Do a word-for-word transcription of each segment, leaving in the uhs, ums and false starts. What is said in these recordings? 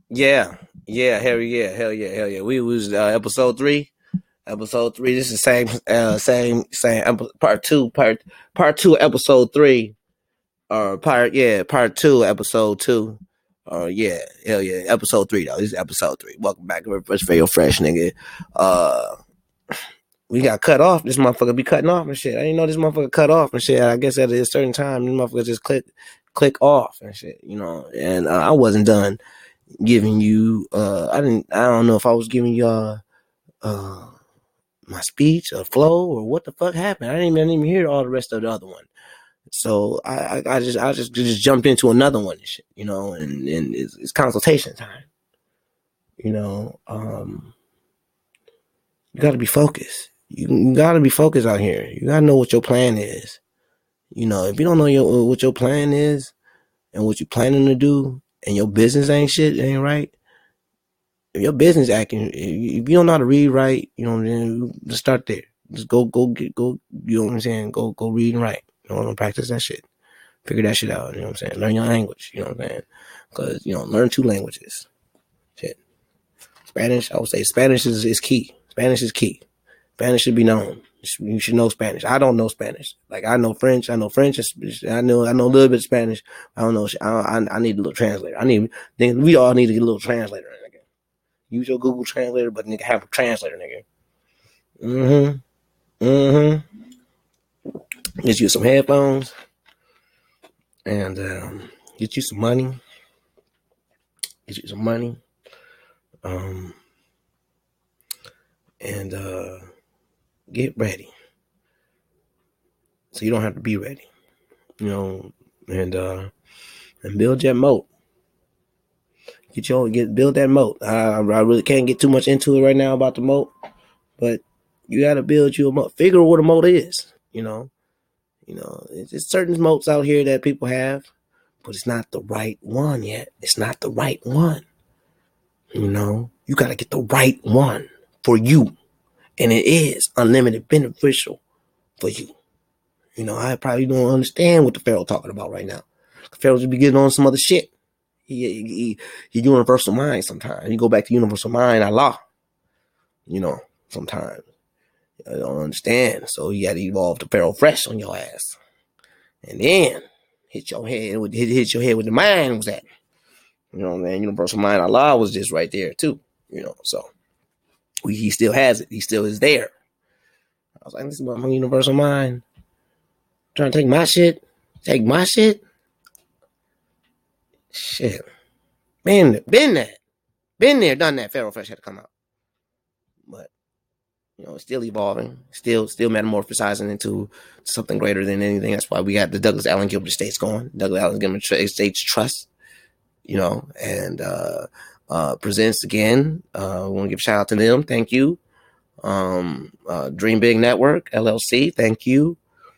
Yeah, yeah, hell yeah, hell yeah, hell yeah. We was uh, episode three. Episode three. This is the same, uh, same, same. epi- Part two, part part two, episode three. Or part yeah, part two, episode two. Or yeah, hell yeah, episode three though. This is episode three. Welcome back to Fresh for your fresh nigga. Uh, we got cut off. This motherfucker be cutting off and shit. I didn't know this motherfucker cut off and shit. I guess at a certain time, this motherfucker just click, click off and shit. You know, and uh, I wasn't done giving you. Uh, I didn't. I don't know if I was giving y'all uh my speech or flow or what the fuck happened. I didn't even, I didn't even hear all the rest of the other one. So I, I, I just I just just jumped into another one and shit, you know, and, and it's, it's consultation time. You know, um, you got to be focused. You, you got to be focused out here. You got to know what your plan is. You know, if you don't know your, what your plan is and what you're planning to do, and your business ain't shit, ain't right. If your business acting, if you don't know how to read, write, you know, then just start there. Just go, go get, go. You know what I'm saying? Go, go read and write. You know, practice that shit. Figure that shit out. You know what I'm saying? Learn your language. You know what I'm saying? Because, you know, learn two languages. Shit. Spanish, I would say Spanish is, is key. Spanish is key. Spanish should be known. You should know Spanish. I don't know Spanish. Like, I know French. I know French. I know I know a little bit of Spanish. I don't know. I, I, I need a little translator. I need, we all need to get a little translator. Nigga. Use your Google Translator, but nigga, have a translator, nigga. Mm-hmm. Mm-hmm. Get you some headphones and um, get you some money. Get you some money. Um, and uh, get ready, so you don't have to be ready, you know. And uh, and build that moat. Get your get build that moat. I, I really can't get too much into it right now about the moat, but you got to build you a moat. Figure what a moat is. You know, you know, it's, it's certain moats out here that people have, but it's not the right one yet. It's not the right one. You know, you got to get the right one for you, and it is unlimited beneficial for you. You know, I probably don't understand what the Pharaoh talking about right now. The Pharaoh just be getting on some other shit. He, he, he, he universal mind sometimes. You go back to universal mind, Allah. You know, sometimes. I don't understand. So you got to evolve the Pharaoh fresh on your ass. And then hit your head with hit, hit your head with the mind was at. You know what I mean? Universal mind, Allah was just right there too. You know, so we, he still has it. He still is there. I was like, this is my universal mind. Trying to take my shit? Take my shit? Shit. Been, been that. Been there, done that. Pharaoh Fresh had to come out. But, you know, it's still evolving. Still still metamorphosizing into something greater than anything. That's why we got the Douglas Allen Gilbert Estates going. Douglas Allen Gilbert Estates Trust, you know, and uh, uh, presents again. Uh, we want to give a shout out to them. Thank you. Um, uh, Dream Big Network, L L C. Thank you.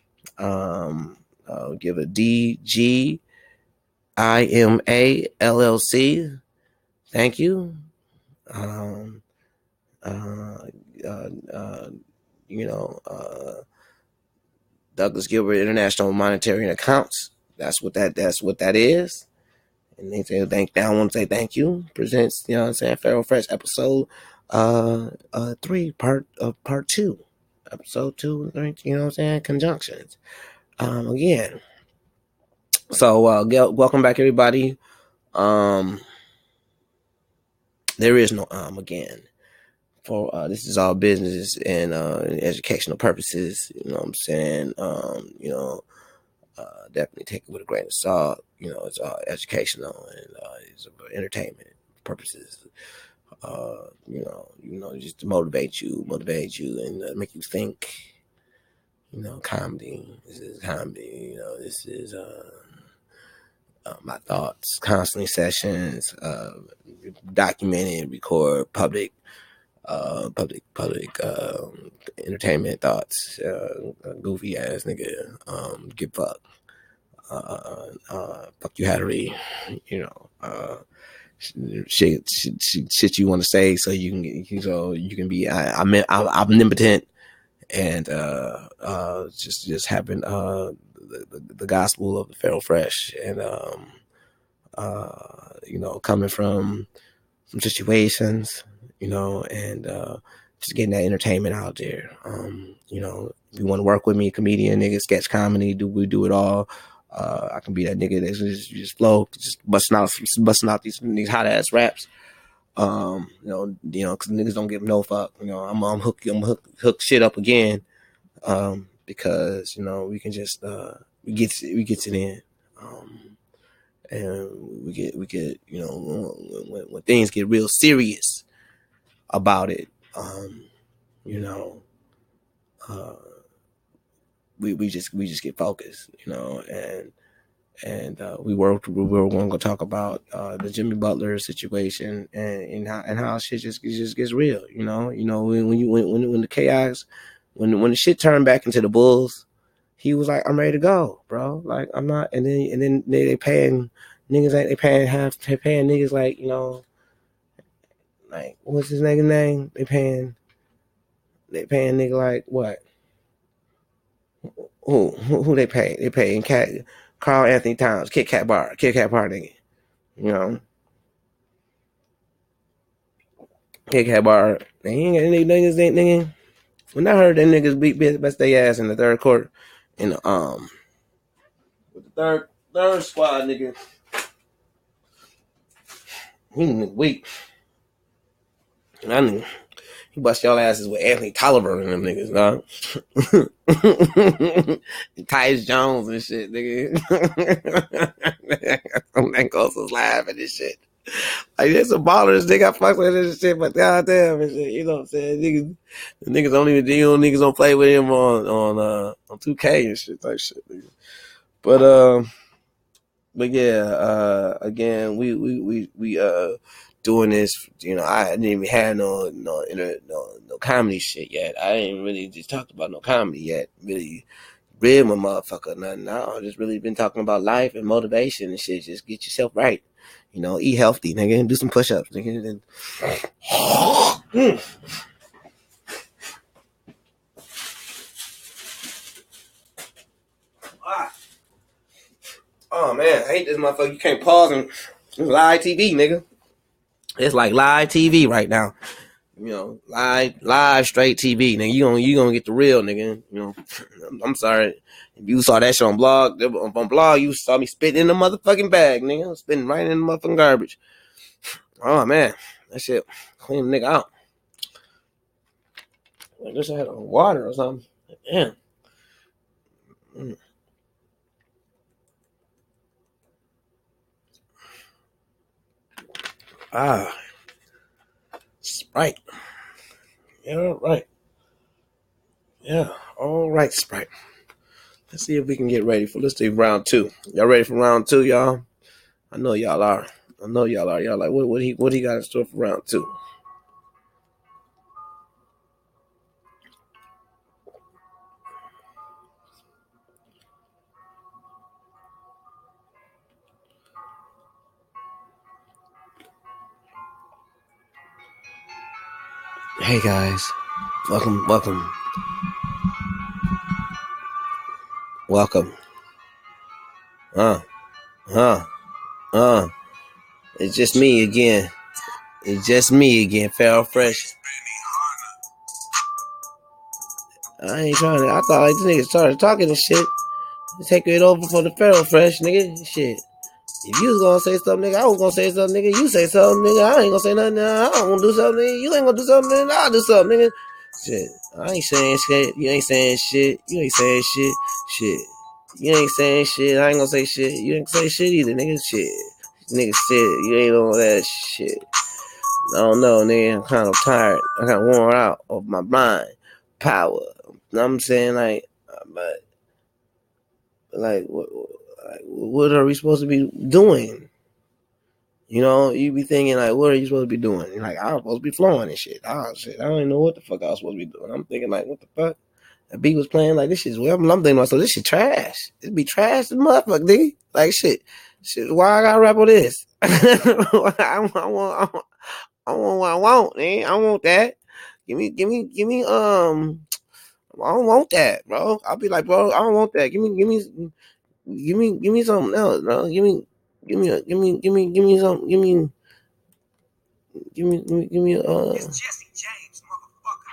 Um, uh, give a D G I M A L L C. Thank you. Um, uh, uh, uh, you know, uh, Douglas Gilbert International Monetary and Accounts. That's what that. That's what that is. And they say thank. I want to say thank you. Presents, you know, what I'm saying, Pharaoh Fresh episode, uh, uh, three part of part two, episode two. You know, what I'm saying, conjunctions. Um, again. So, uh, welcome back, everybody. Um, there is no um again. For uh, this is all business and uh, educational purposes. You know what I'm saying? Um, you know, uh, definitely take it with a grain of salt. You know, it's all educational and uh, it's about entertainment purposes. Uh, you know, you know, just to motivate you, motivate you, and uh, make you think. You know, comedy. This is comedy. You know, this is uh, uh, my thoughts. Constantly sessions, uh, documented, record, public. Uh, public, public, uh, entertainment thoughts, uh, goofy ass nigga, um, give fuck, uh, uh, fuck you Hattery, you know, uh, shit, shit, shit, shit you want to say so you can, get, so you can be, I, I'm, I'm omnipotent and, uh, uh, just, just having, uh, the, the, the gospel of the Pharaoh Fresh and, um, uh, you know, coming from, some situations, you know, and uh, just getting that entertainment out there. Um, you know, if you want to work with me, comedian, nigga, sketch comedy, do we do it all? Uh, I can be that nigga that's just, just flow, just busting out, busting out these these hot ass raps. Um, you know, you know, because niggas don't give no fuck. You know, I'm I'm hook, I'm hook, hook shit up again. Um, because you know we can just uh, we get we get it in. Um, and we get we get you know when, when things get real serious about it, um, you know, uh, we we just we just get focused, you know, and and uh, we were we were going to talk about uh, the Jimmy Butler situation and, and how and how shit just just gets real, you know, you know when, when you when when the chaos when when the shit turned back into the Bulls, he was like, I'm ready to go, bro. Like I'm not, and then and then they, they paying niggas like they paying half they paying niggas like you know like what's his nigga name? They paying they paying nigga like what? Who who, who they pay? They paying Cat Carl Anthony Towns, Kit Kat Bar, Kit Kat Bar nigga. You know, Kit Kat Bar. They ain't got any niggas ain't nigga. When I heard them niggas beat best they ass in the third quarter, in the um with the third third squad nigga, he nigga weak. And I knew he bust y'all asses with Anthony Tolliver and them niggas, dog. Tyus Jones and shit, nigga. That goes was laughing and shit. Like, there's some ballers, they got fucked with this shit, but goddamn and shit, you know what I'm saying? Niggas, the niggas don't even, you know, niggas don't play with him on, on, uh, on two K and shit, type shit, nigga. But, um, uh, but yeah, uh, again, we, we, we, we, uh, doing this, you know, I didn't even have no, no, no, no comedy shit yet. I ain't really just talked about no comedy yet, really. Real my motherfucker, nothing. I just really been talking about life and motivation and shit. Just get yourself right. You know, eat healthy, nigga, and do some push-ups, nigga. And oh man, I hate this motherfucker. You can't pause and it's live T V, nigga. It's like live T V right now. You know, live, live, straight T V, nigga. You gonna, you gonna get the real, nigga. You know, I'm sorry. If you saw that shit on blog, on blog, you saw me spitting in the motherfucking bag, nigga. I'm spitting right in the motherfucking garbage. Oh man, that shit clean the nigga out. I guess I had water or something. Damn. Mm. Ah, Sprite. Yeah, right. Yeah, all right, Sprite. Let's see if we can get ready for, let's do round two. Y'all ready for round two, y'all? I know y'all are. I know y'all are. Y'all like, what, what he what he got in store for round two? Hey guys, welcome, welcome, welcome. Uh, uh, uh. It's just me again. It's just me again, Farrell Fresh. I ain't trying to. I thought like this nigga started talking and shit. Take it over for the Farrell Fresh, nigga. Shit. If you was gonna say something, nigga, I was gonna say something, nigga. You say something, nigga. I ain't gonna say nothing. I don't gonna do something, nigga. You ain't gonna do something, nigga. I'll do something, nigga. Shit. I ain't saying shit. You ain't saying shit. You ain't saying shit. Shit. You ain't saying shit. I ain't gonna say shit. You ain't gonna say shit either, nigga. Shit. Nigga, shit. You ain't on that shit. I don't know, nigga. I'm kind of tired. I kind of worn out of my mind power. You know what I'm saying? Like, but, like, what, like, what are we supposed to be doing? You know, you be thinking, like, what are you supposed to be doing? You're like, I'm supposed to be flowing and shit. Oh, shit. I don't even know what the fuck I was supposed to be doing. I'm thinking, like, what the fuck? That beat was playing, like, this shit's well. I'm thinking to myself, this shit trash. It be trash as motherfucker, nigga. Like, shit. Shit, why I gotta rap on this? I, I want, I want what I want, man. I want that. Give me, give me, give me. Um, I don't want that, bro. I'll be like, bro, I don't want that. Give me, give me, give me, give me something else, bro. Give me, give me, give me, give me, give me some, give me. Give me, give me, give me uh. It's Jesse James, motherfucker.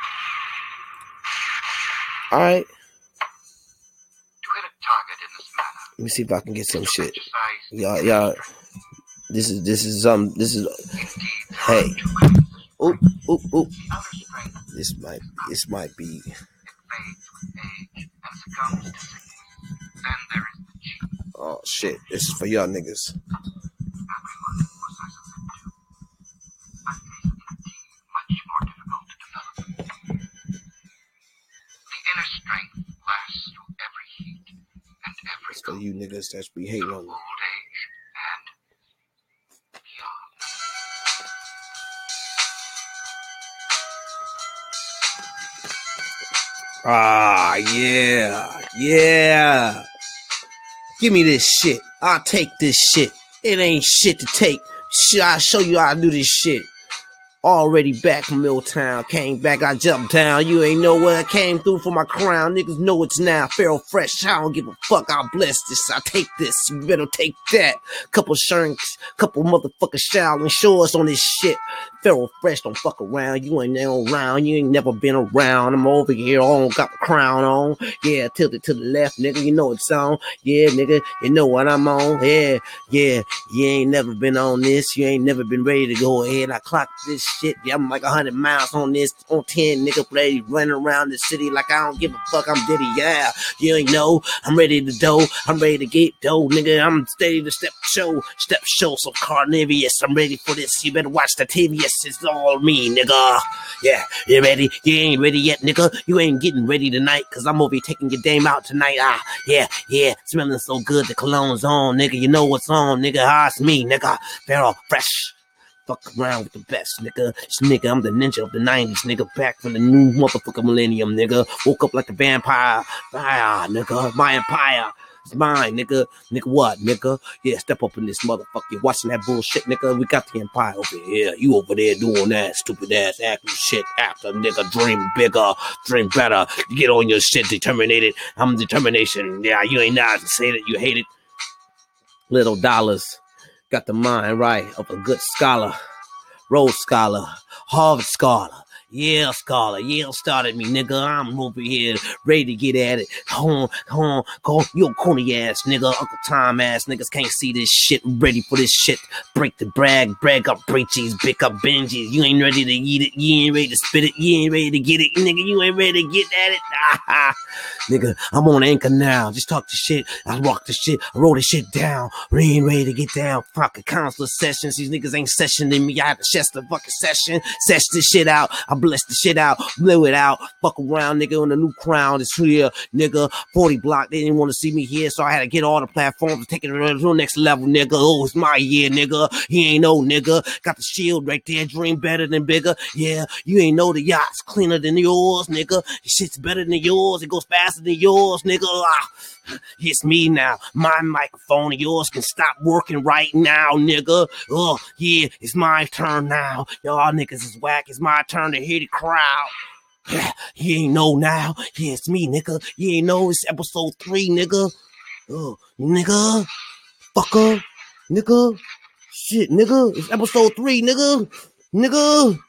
All right. To hit a target in this manner. Let me see if I can get some is to shit. exercise the Y'all, inner y'all. strength. This is this is um. This is Indeed, there hey. are two ways to Oop, strike. oop, oop. The outer strength, This might this might be. it fades with age and succumbs to sickness. Then there is the chi. Oh shit! This is for y'all niggas. Everyone possesses it too. But it is much more difficult to develop. The inner strength lasts through every heat and every It's for cold, you niggas that's be hating through on me. old age and beyond. Ah, yeah, yeah. Give me this shit. I'll take this shit. It ain't shit to take. Shit, I'll show you how to do this shit. Already back from Milltown, came back, I jumped down. You ain't know where I came through for my crown. Niggas know it's now. Pharaoh Fresh, I don't give a fuck. I'll bless this. I take this. You better take that. Couple shanks, couple motherfucking Shaolin shorts on this shit. Pharaoh Fresh, don't fuck around. You ain't never around. You ain't never been around. I'm over here, on, got the crown on. Yeah, tilted to the left, nigga. You know it's on. Yeah, nigga, you know what I'm on. Yeah, yeah. You ain't never been on this. You ain't never been ready to go ahead. I clocked this shit. Yeah, I'm like a hundred miles on this, on ten, nigga, ready running around the city like I don't give a fuck. I'm Diddy, yeah. You ain't know. I'm ready to dough. I'm ready to get dough, nigga. I'm steady to step show, step show some Carnivius. I'm ready for this. You better watch the T V S. It's all me, nigga. Yeah, you ready? You ain't ready yet, nigga. You ain't getting ready tonight, cause I'm over here taking your dame out tonight. Ah, yeah, yeah. Smelling so good, the cologne's on, nigga. You know what's on, nigga. Ah, it's me, nigga. Pharaoh Fresh. Fuck around with the best, nigga. This nigga, I'm the ninja of the nineties, nigga. Back from the new motherfucking millennium, nigga. Woke up like a vampire. Ah, nigga. My empire. It's mine, nigga. Nigga, what, nigga? Yeah, step up in this motherfucker. You watching that bullshit, nigga? We got the empire over here. You over there doing that stupid ass acting shit after, nigga. Dream bigger, dream better. Get on your shit, determinated. I'm determination. Yeah, you ain't not saying it. You hate it. Little dollars. Got the mind right of a good scholar. Rhodes Scholar, Harvard Scholar, Yale Scholar, Yale started me, nigga. I'm over here ready to get at it. Come on, come on, go, you corny ass nigga, Uncle Tom ass niggas can't see this shit. Ready for this shit. Break the brag, brag up breachies, pick up Benjis. You ain't ready to eat it, you ain't ready to spit it, you ain't ready to get it, nigga. You ain't ready to get at it. Nigga, I'm on anchor now. Just talk the shit. I rock the shit. I roll the shit down. We ain't ready to get down. Fucking counselor sessions. These niggas ain't sessioning me. I had to chest the fucking session. Sesh this shit out. I bless the shit out. Blew it out. Fuck around, nigga, on the new crown. It's here, nigga. forty block. They didn't want to see me here, so I had to get all the platforms to take it to the next level, nigga. Oh, it's my year, nigga. He ain't no nigga. Got the shield right there. Dream better than bigger. Yeah, you ain't know the yacht's cleaner than yours, nigga. Shit's better than yours. It goes faster than yours, nigga. Ah, it's me now. My microphone and yours can stop working right now, nigga. Oh, yeah, it's my turn now. Y'all niggas is whack. It's my turn to hear the crowd. Yeah, you ain't know now. Yeah, it's me, nigga. You ain't know it's episode three, nigga. Oh, nigga. Fucker. Nigga. Shit, nigga. It's episode three, nigga. Nigga.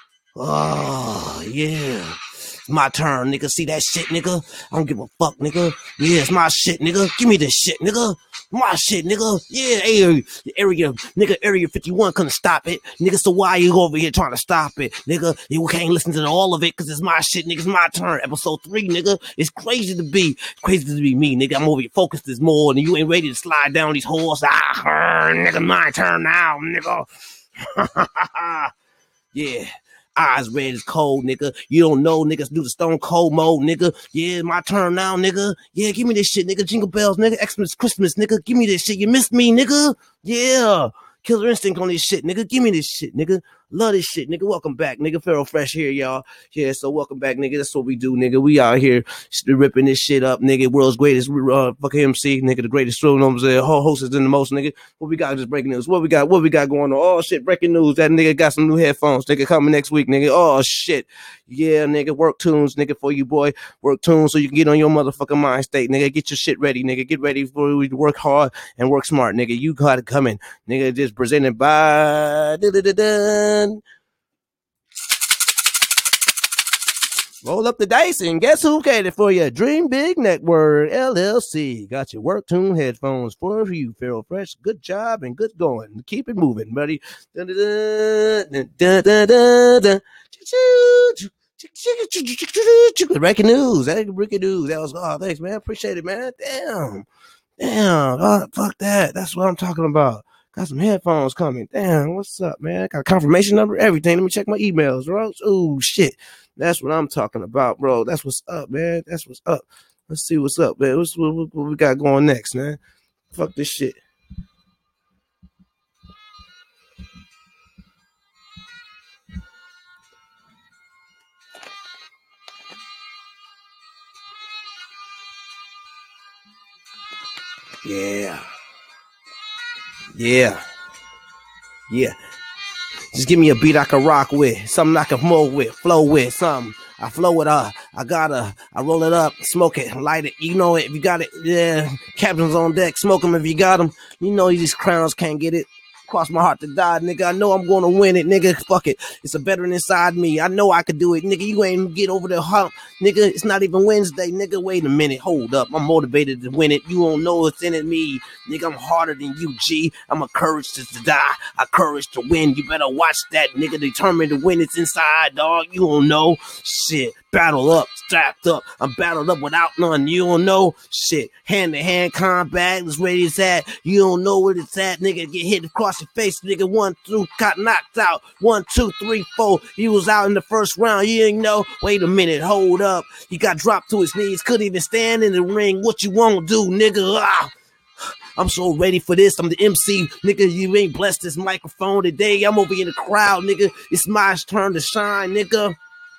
Oh, yeah. It's my turn, nigga. See that shit, nigga? I don't give a fuck, nigga. Yeah, it's my shit, nigga. Give me this shit, nigga. My shit, nigga. Yeah, area, area, nigga, area fifty-one couldn't stop it. Nigga, so why you over here trying to stop it? Nigga, you can't listen to all of it because it's my shit, nigga. It's my turn. Episode three, nigga. It's crazy to be, crazy to be me, nigga. I'm over here focused this more and you ain't ready to slide down these holes. Ah, nigga, my turn now, nigga. Yeah. Eyes red as cold, nigga. You don't know, niggas do the stone cold mode, nigga. Yeah, my turn now, nigga. Yeah, give me this shit, nigga. Jingle bells, nigga. Xmas, Christmas, nigga. Give me this shit. You missed me, nigga. Yeah. Killer Instinct on this shit, nigga. Give me this shit, nigga. Love this shit, nigga. Welcome back, nigga. Pharaoh Fresh here, y'all. Yeah, so welcome back, nigga. That's what we do, nigga. We out here ripping this shit up, nigga. World's greatest uh, fucking M C, nigga. The greatest show, knows uh, hostess in the most, nigga. What we got? Just breaking news. What we got? What we got going on? Oh shit, breaking news. That nigga got some new headphones, nigga. Coming next week, nigga. Oh shit. Yeah, nigga. Work tunes, nigga, for you, boy. Work tunes so you can get on your motherfucking mind state, nigga. Get your shit ready, nigga. Get ready for you to work hard and work smart, nigga. You got it coming, nigga. Just presented by. dun. Roll up the dice and guess who catered for you? Dream Big Network, L L C. Got your work tune headphones for you, Feral Fresh. Good job and good going. Keep it moving, buddy. Dun, dun, dun, dun, dun, dun, dun. Breaking news. That breaking news. That was, oh, thanks, man. Appreciate it, man. Damn. Damn. Oh, fuck that. That's what I'm talking about. Got some headphones coming. Damn, what's up, man? Got a confirmation number, everything. Let me check my emails, bro. Oh, shit. That's what I'm talking about, bro. That's what's up, man. That's what's up. Let's see what's up, man. What's, what, what we got going next, man? Fuck this shit. Yeah. Yeah. Yeah. Just give me a beat I can rock with, something I can mold with, flow with, something. I flow with, uh, I gotta, I roll it up, smoke it, light it, you know it, if you got it, yeah. Captain's on deck, smoke them if you got them. You know these crowns can't get it. Cross my heart to die, nigga. I know I'm gonna win it, nigga. Fuck it. It's a veteran inside me. I know I could do it, nigga. You ain't get over the hump, nigga. It's not even Wednesday, nigga. Wait a minute. Hold up. I'm motivated to win it. You don't know what's in it, me. Nigga, I'm harder than you, G. I'm a courage to, to die. I courage to win. You better watch that, nigga. Determined to win. It's inside, dog. You don't know. Shit. Battle up. Strapped up. I'm battled up without none. You don't know. Shit. Hand-to-hand combat. It's where it's at. You don't know where it's at, nigga. Get hit across your face, nigga. One, two, got knocked out. One, two, three, four. He was out in the first round. You ain't know. Wait a minute. Hold up. He got dropped to his knees. Couldn't even stand in the ring. What you won't do, nigga? Ah. I'm so ready for this. I'm the M C, nigga. You ain't blessed this microphone today. I'm over in the crowd, nigga. It's my turn to shine, nigga.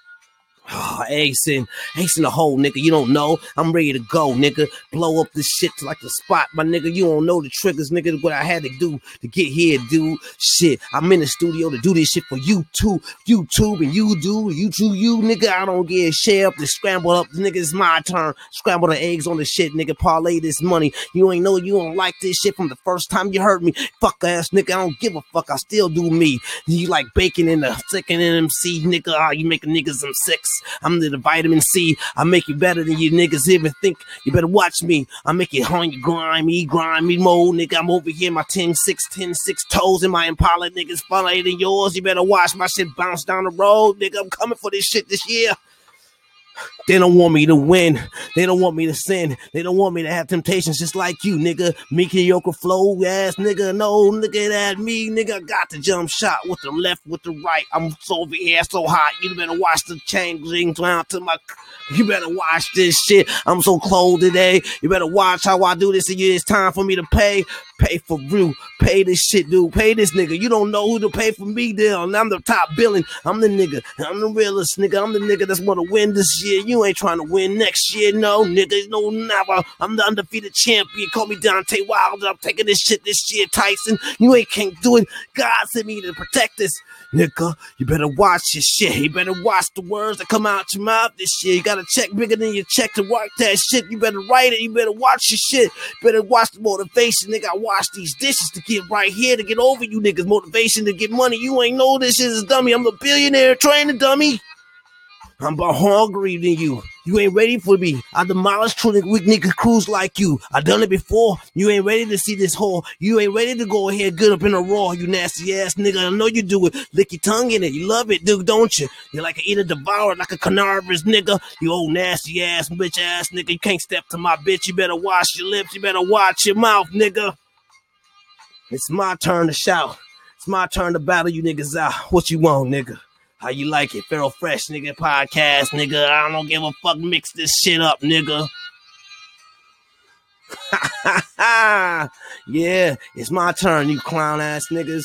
Oh, Ace in, Ace in the hole, nigga. You don't know. I'm ready to go, nigga. Blow up this shit like the spot, my nigga. You don't know the triggers, nigga. What I had to do to get here, dude. Shit, I'm in the studio to do this shit for you too. YouTube and you do, you do, you, nigga. I don't get a share up the scramble up, nigga. It's my turn. Scramble the eggs on the shit, nigga. Parlay this money. You ain't know you don't like this shit from the first time you heard me. Fuck ass, nigga. I don't give a fuck. I still do me. You like bacon in the second M C, nigga. Ah, you making niggas some six. I'm the vitamin C. I make you better than you niggas even think. You better watch me. I make it on you grimy, grimy mode, nigga. I'm over here, my ten, six, ten, six toes in my Impala, niggas funnier than yours. You better watch my shit bounce down the road, nigga. I'm coming for this shit this year. They don't want me to win. They don't want me to sin. They don't want me to have temptations just like you, nigga. Mediocre flow ass nigga. No, look at that me, nigga. I got the jump shot with the left, with the right. I'm so over here, so hot. You better watch the changing down to my. You better watch this shit. I'm so cold today. You better watch how I do this. It's time for me to pay. Pay for real. Pay this shit, dude. Pay this nigga. You don't know who to pay for me, then. I'm the top billing. I'm the nigga. I'm the realest nigga. I'm the nigga that's gonna win this year. You ain't trying to win next year, no, nigga. No, never. I'm the undefeated champion. Call me Dante Wilder. I'm taking this shit this year, Tyson. You ain't can't do it. God sent me to protect this. Nigga, you better watch your shit. You better watch the words that come out your mouth this year. You got a check bigger than your check to work that shit. You better write it. You better watch your shit. You better watch the motivation, nigga. I wash these dishes to get right here, to get over you niggas. Motivation to get money. You ain't know this shit is dummy. I'm a billionaire trainer, dummy. I'm more hungry than you. You ain't ready for me. I demolished true weak nigga crews like you. I done it before. You ain't ready to see this whore. You ain't ready to go ahead good up in a raw. You nasty ass nigga. I know you do it. Lick your tongue in it. You love it, dude, don't you? You're like an eater devoured, like a carnivorous nigga. You old nasty ass bitch ass nigga. You can't step to my bitch. You better wash your lips. You better watch your mouth, nigga. It's my turn to shout. It's my turn to battle you niggas out. What you want, nigga? How you like it? Feral Fresh, nigga, podcast, nigga. I don't give a fuck. Mix this shit up, nigga. Yeah, it's my turn, you clown ass niggas.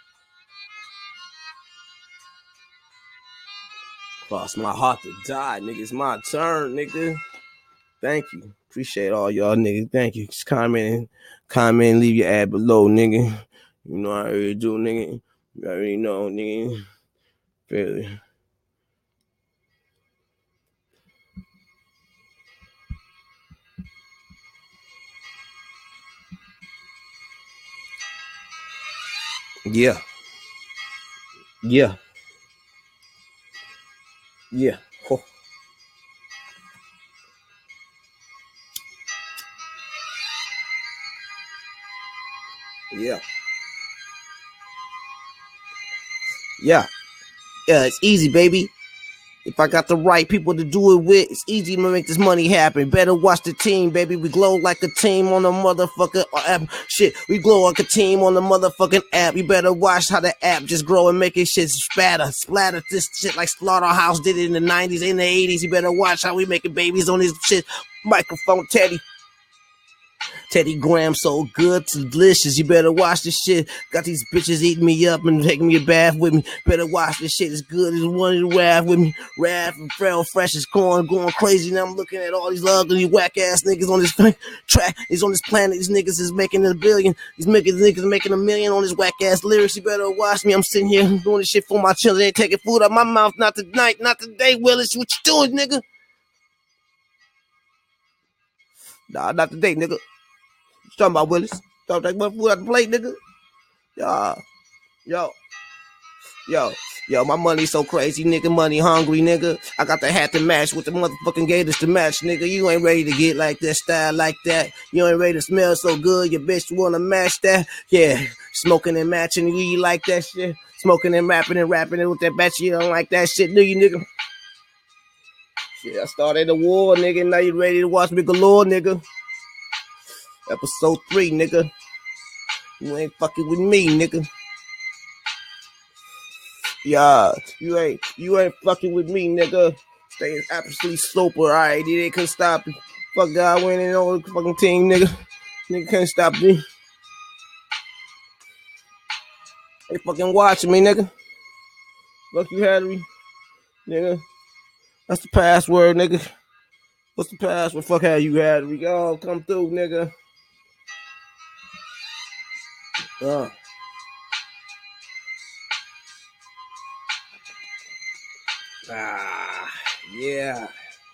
Cross my heart to die, nigga. It's my turn, nigga. Thank you. Appreciate all y'all, nigga. Thank you. Just comment, comment, and leave your ad below, nigga. You know I already do, nigga. You already know, nigga. Really. Yeah. Yeah. Yeah. Oh, yeah. Yeah. Yeah. It's easy, baby. If I got the right people to do it with, it's easy to make this money happen. Better watch the team, baby. We glow like a team on the motherfucking app. Shit, we glow like a team on the motherfucking app. You better watch how the app just grow and make it shit spatter. Splatter this shit like Slaughterhouse did it in the nineties, in the eighties. You better watch how we making babies on this shit. Microphone Teddy. Teddy Graham so good, delicious. You better watch this shit. Got these bitches eating me up and taking me a bath with me. Better watch this shit. It's good as one to raff with me. Raff and Pharrell fresh as corn, going crazy. Now I'm looking at all these ugly whack ass niggas on this track. He's on this planet. These niggas is making a billion. These niggas, niggas making a million on this whack ass lyrics. You better watch me. I'm sitting here doing this shit for my children. Ain't taking food out my mouth. Not tonight. Not today, Willis. What you doing, nigga? Nah, not today, nigga. You talking about Willis? Talking about food out the plate, nigga? Yo, yo, yo, yo, my money so crazy, nigga. Money hungry, nigga. I got the hat to match with the motherfucking gators to match, nigga. You ain't ready to get like that, style like that. You ain't ready to smell so good, your bitch wanna match that. Yeah, smoking and matching, you like that shit? Smoking and rapping and rapping it with that batch, you don't like that shit, do you, nigga? Shit, I started the war, nigga. Now you ready to watch me galore, nigga. Episode three, nigga. You ain't fucking with me, nigga. Yeah, you ain't you ain't fucking with me, nigga. Stay absolutely sober, alright? They couldn't stop me. Fuck God winning on the fucking team, nigga. Nigga can't stop me. They fucking watching me, nigga. Fuck you, Harry, nigga. That's the password, nigga. What's the password? Fuck how you had we go. Come through, nigga. Uh. Ah, yeah.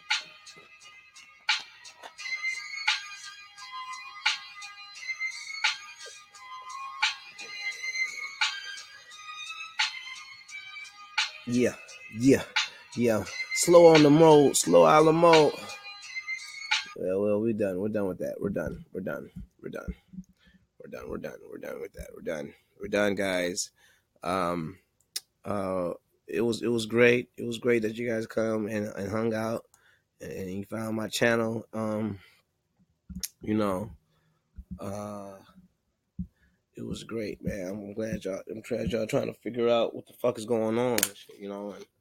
Yeah, yeah, yeah. Slow on the mode, slow out the mode. Well, well, we're done. We're done with that. We're done. We're done. We're done. We're done. We're done. We're done with that. We're done. We're done, guys. Um, uh, it was it was great. It was great that you guys come and, and hung out and, and you found my channel. Um, you know, uh, it was great, man. I'm glad y'all. I'm glad y'all trying to figure out what the fuck is going on. You know, and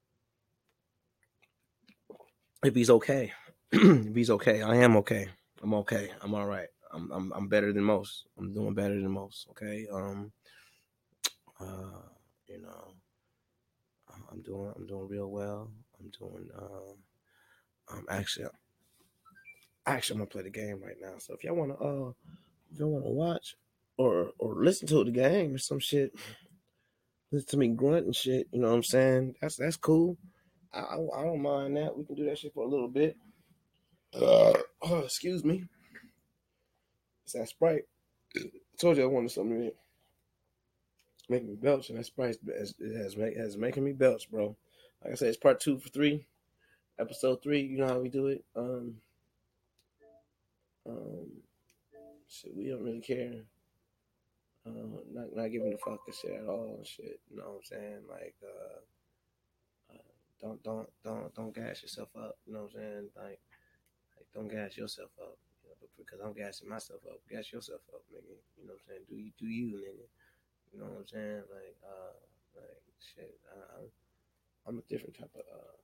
if he's okay, if he's okay, I am okay. I'm okay. I'm all right. I'm I'm I'm better than most. I'm doing better than most. Okay. Um. Uh. You know. I'm doing I'm doing real well. I'm doing um um actually actually I'm gonna play the game right now. So if y'all wanna uh if y'all wanna watch or or listen to the game or some shit, listen to me grunt and shit, you know what I'm saying? That's that's cool. I I, I don't mind that. We can do that shit for a little bit. Uh, oh, excuse me. It's that Sprite. I told you I wanted something to make me belch, and that Sprite has has, has making me belch, bro. Like I said, it's part two for three, episode three. You know how we do it. Um, um, shit, we don't really care. Uh, not not giving a fuck and shit at all. Shit, you know what I'm saying? Like, uh, uh, don't don't don't don't gas yourself up. You know what I'm saying? Like, like don't gas yourself up. You know, because I'm gassing myself up. Gas yourself up, nigga. You know what I'm saying? Do you do you, nigga? You know what I'm saying? Like, uh, like shit. I, I'm I'm a different type of. Uh,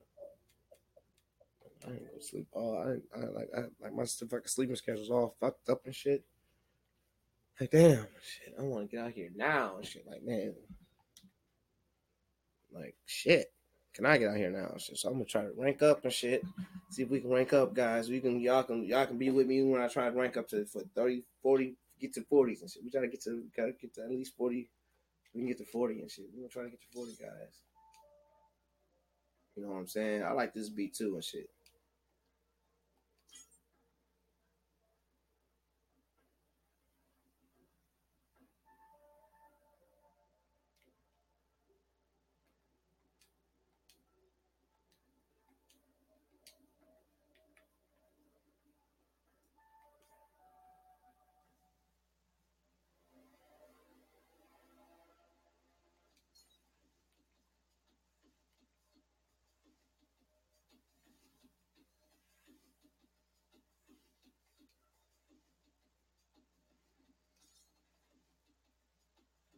I ain't gonna sleep. Oh, I, I like I like my fucking sleeping schedule's all fucked up and shit. Like, damn, shit. I want to get out here now and shit. Like, man, like shit. Can I get out here now? Shit. So I'm gonna try to rank up and shit. See if we can rank up, guys. We can y'all can y'all can be with me when I try to rank up to for thirty, forty, get to forties and shit. We try to get to gotta get to at least forty. We can get to forty and shit. We're gonna try to get to forty, guys. You know what I'm saying? I like this beat too and shit.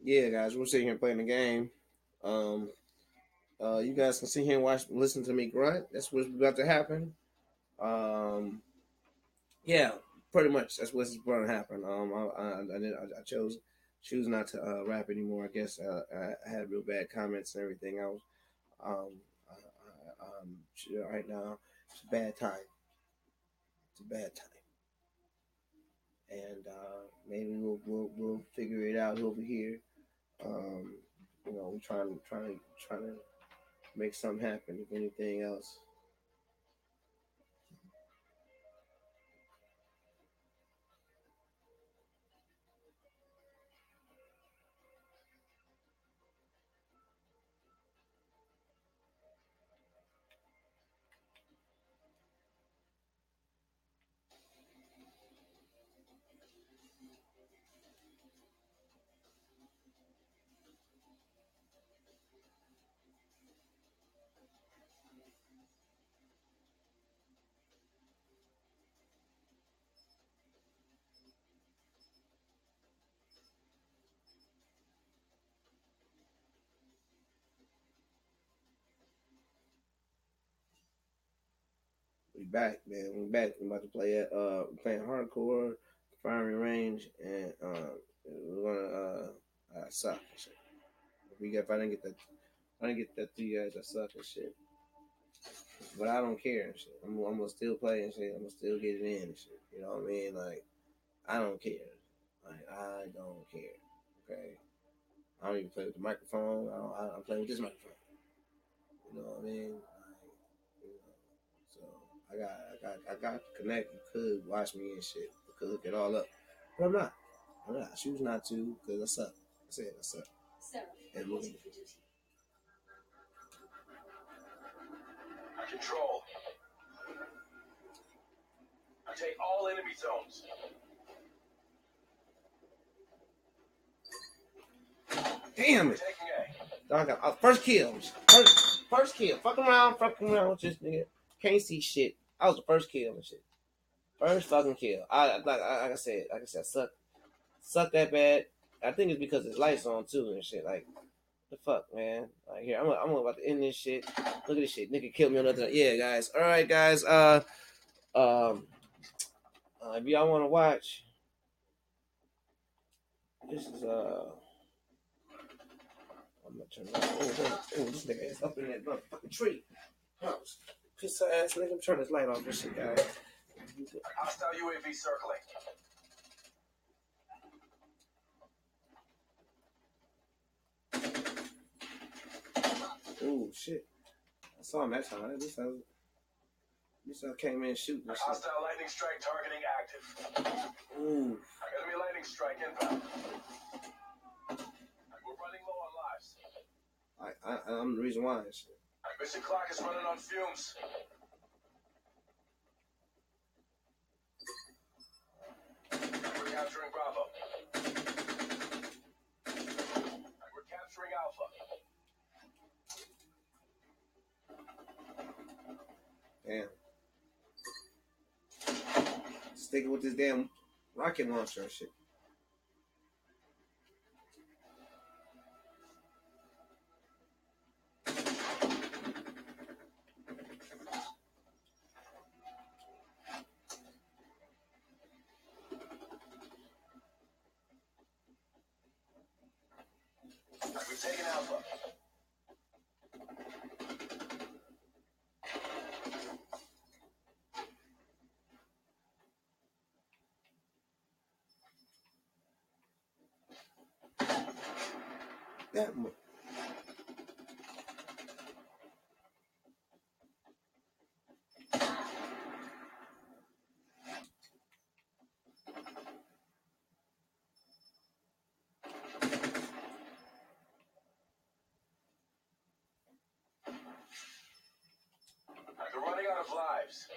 yeah, guys, we're sitting here playing the game. Um, uh, you guys can sit here and watch, listen to me grunt. That's what's about to happen. Um, yeah, pretty much. That's what's going to happen. Um, I, I, I, did, I, I chose choose not to uh, rap anymore. I guess uh, I, I had real bad comments and everything. I was um, I, I, um, right now it's a bad time. It's a bad time, and uh, maybe we'll, we'll we'll figure it out over here. Um, you know, we're trying trying trying to make something happen. If anything else. We back, man. We back. We about to play at uh playing hardcore, firing range, and uh we're gonna uh I suck and shit. If we get if I didn't get that if I didn't get that to you guys, I suck and shit. But I don't care and shit. I'm, I'm gonna still play and shit. I'm gonna still get it in and shit. You know what I mean? Like I don't care. Like I don't care. Okay. I don't even play with the microphone. I don't, I, I'm playing with this microphone. You know what I mean? Like, you know, so I got, I got, I got to connect. You could watch me and shit. You could look it all up, but I'm not. I'm not. I choose not to because I suck. I said I suck. And we're gonna, Control. I take all enemy zones. damn it! Taking A. Dog got uh, first kill. First, first kill. Fuck around, fuck around with this nigga. Can't see shit. I was the first kill and shit. First fucking kill. I like, like I said, like I said, I suck, suck that bad. I think it's because his lights on too and shit. Like the fuck, man. Like here, I'm, I'm about to end this shit. Look at this shit. Nigga killed me on another. Yeah, guys. All right, guys. Uh, um, uh, if y'all want to watch, this is uh. I'm gonna turn it off. Oh, oh, oh, this nigga is up in that motherfucking tree. Oh, piss ass nigga. I'm turning this light off. This shit, guys. Hostile U A V circling. Oh shit! I saw him that time. This I, this I came in shooting. This shit. Hostile lightning strike targeting active. Ooh. Enemy lightning strike inbound. We're running low on lives. I, I, I'm the reason why. Shit. Mission clock is running on fumes. We're capturing Bravo. We're capturing Alpha. Damn. Sticking with this damn rocket launcher and shit. We've taken Alpha. That much. We're running out of lives.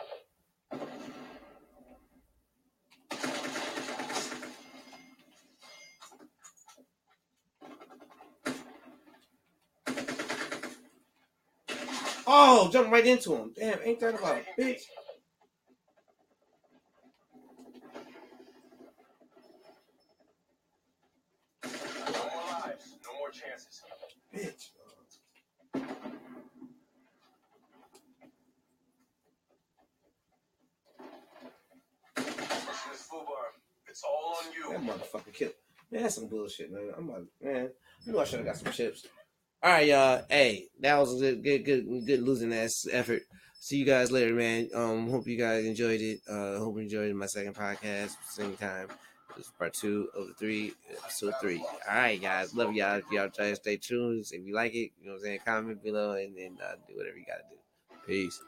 Oh, jumped right into him. Damn, ain't that about a bitch? No more lives. Man, that's some bullshit, man. I'm like, man, you know I should have got some chips. All right, y'all. Hey, that was a good, good, good, good losing ass effort. See you guys later, man. Um, hope you guys enjoyed it. Uh, hope you enjoyed my second podcast. Same time. This is part two of the three, episode three. All right, guys. Love y'all. If y'all try to stay tuned, if you like it, you know what I'm saying, comment below and then uh, do whatever you gotta do. Peace.